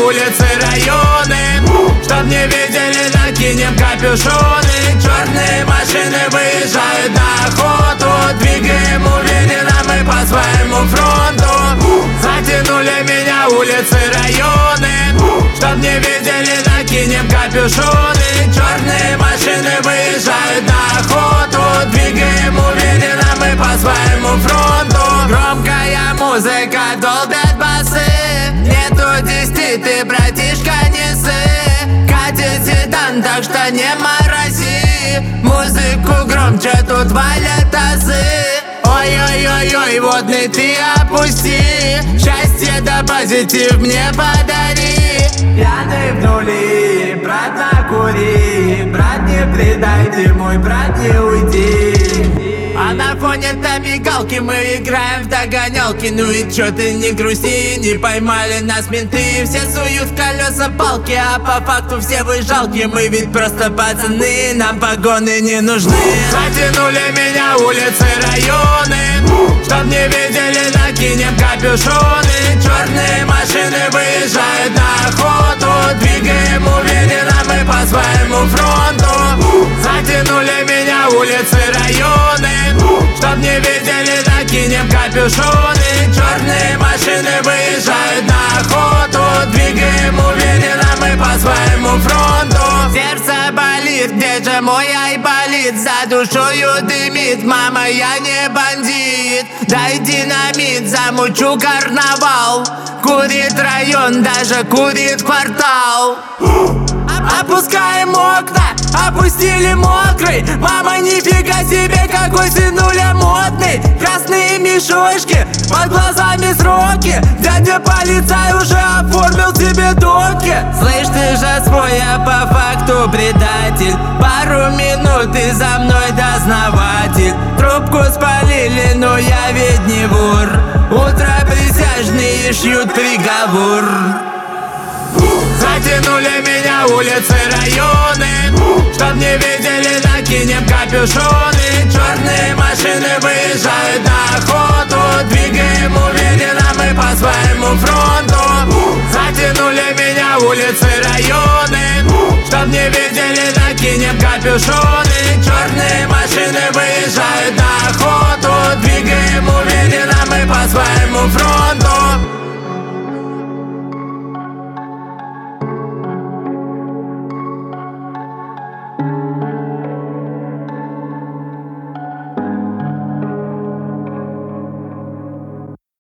улицы, районы. Чтоб не видели, накинем капюшоны. Черные машины выезжают на охоту. Двигаем уверенно мы по своему фронту. Затянули меня улицы, районы. Чтоб не видели, накинем капюшоны. Черные машины выезжают на охоту. Двигаем уверенно мы по своему фронту. Громкая музыка, долбят басы. Нету 10, ты, братишка, не сы. Катит седан, так что не морози. Музыку громче, тут валят тазы. Ой-ой-ой-ой, водный ты опусти. Счастье да позитив мне подари. Пьяный в нули, брат, накури. Брат, не предай ты, мой брат, не уйди. А на фоне-то мигалки мы играем в догонялки. Ну и чё ты не грусти, не поймали нас менты. Все суют в колеса палки, а по факту все вы жалкие. Мы ведь просто пацаны, нам погоны не нужны. Затянули меня улицы, районы. Чтоб не видели, накинем капюшоны. Черные машины выезжают на охоту. Двигаем уверенно мы по своему фронту. Затянули меня улицы, районы. Чтоб не видели, накинем капюшоны. Черные машины выезжают на охоту. Двигаем уверенно мы по своему фронту. Сердце болит, где же мой айболит? За душою дымит, мама, я не бандит. Дай динамит, замучу карнавал. Курит район, даже курит квартал. Опускаем окна, опустили мокрый. Мама, нифига себе, какой сынуля модный. Красные мешочки, под глазами сроки. Дядя полицай уже оформил тебе доки. Слышь, ты же свой, а по факту предатель. Пару минут и за мной дознаватель. Трубку спалили, но я ведь не вор. Утро присяжные шьют приговор. Затянули меня улицы, районы. Чтоб не видели, накинем капюшоны. Черные машины выезжают на охоту. Двигаем уверенно мы по своему фронту. Затянули меня улицы, районы. Чтоб не видели, накинем капюшоны. Черные машины выезжают на охоту. Двигаем уверенно мы по своему фронту.